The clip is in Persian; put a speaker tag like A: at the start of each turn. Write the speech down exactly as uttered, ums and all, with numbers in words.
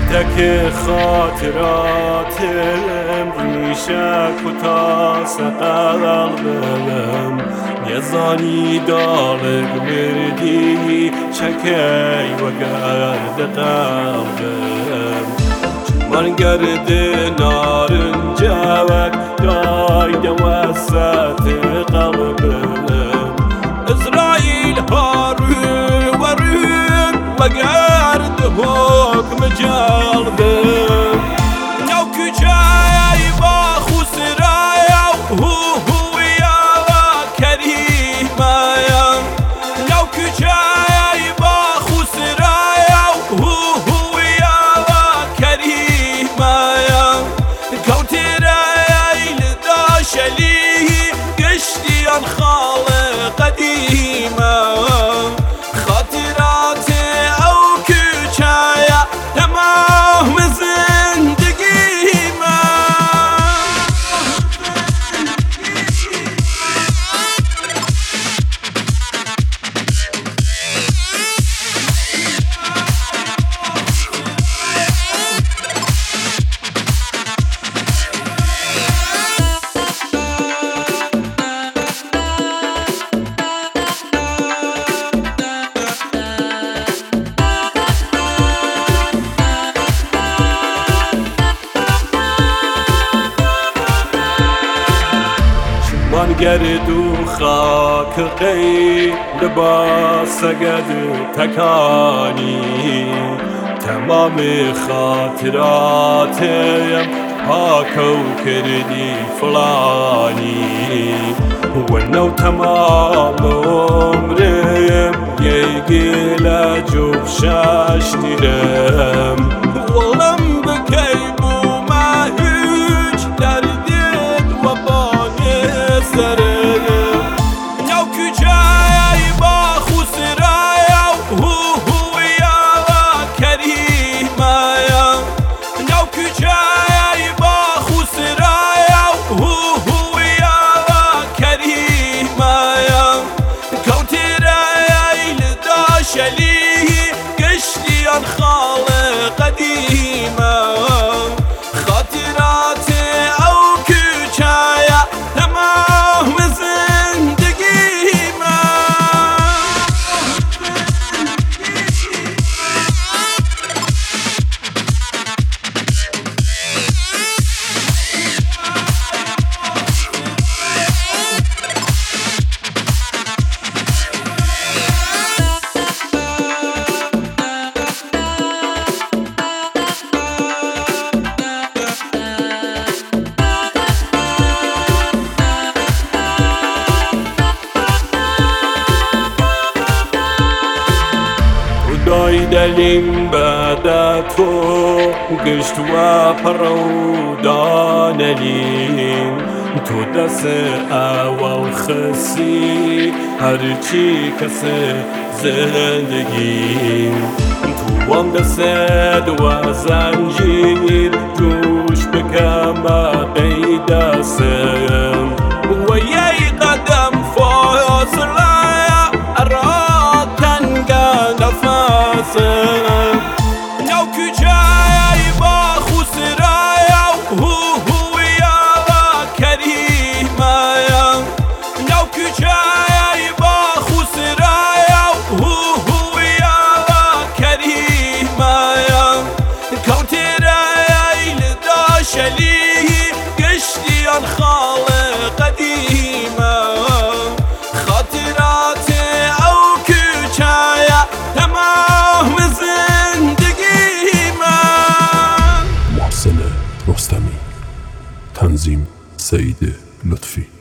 A: تک خاطراتم ریشه کتاس قلبم یزانی دالک وردی چکی و گرد قلبم من گرد نارنجوک داید وسط قلبم اسرائیل ها رو و رو و گرد حکم جلبم نو کجای با خسرای هو هویا و کریمایا نو کجای با خسرای هو هویا و کریمایا کوترای لداشلی گشتیان خالق قدیما خاطرات او کوچایا تمام زندگی ما من گردو خاک قی لباس گد تکانی تمام خاطراتم پاکو کردی فلانی و نو تمام عمرم یه گیله جوب شاشتیرم ولم بکی بو ما هیچ دردید و نو کجای با خسرای هو هویا و کریمایا نو کجای با خسرای هو هویا و کریمایا کوترای لداشلی گشتیان خالق قدیما خاطرات او کوچایا تمام دلیم بعد تو گشت و پرودانلیم تو دست اول خسی هرچی کس زندگیم تو هم دست و زنجیر جوش بکم قیدستم و یه قدم فاصله را تنگا نفسم نو کجای با خسرای هو هویا و کریمایا نو کجای با خسرای هو هویا و کریمایا کوترای لداشلی گشتیان خالق قدیما خاطرات او کوچایا تمام زندگی من.
B: محسن رستمی، تنظیم سعید لطفی.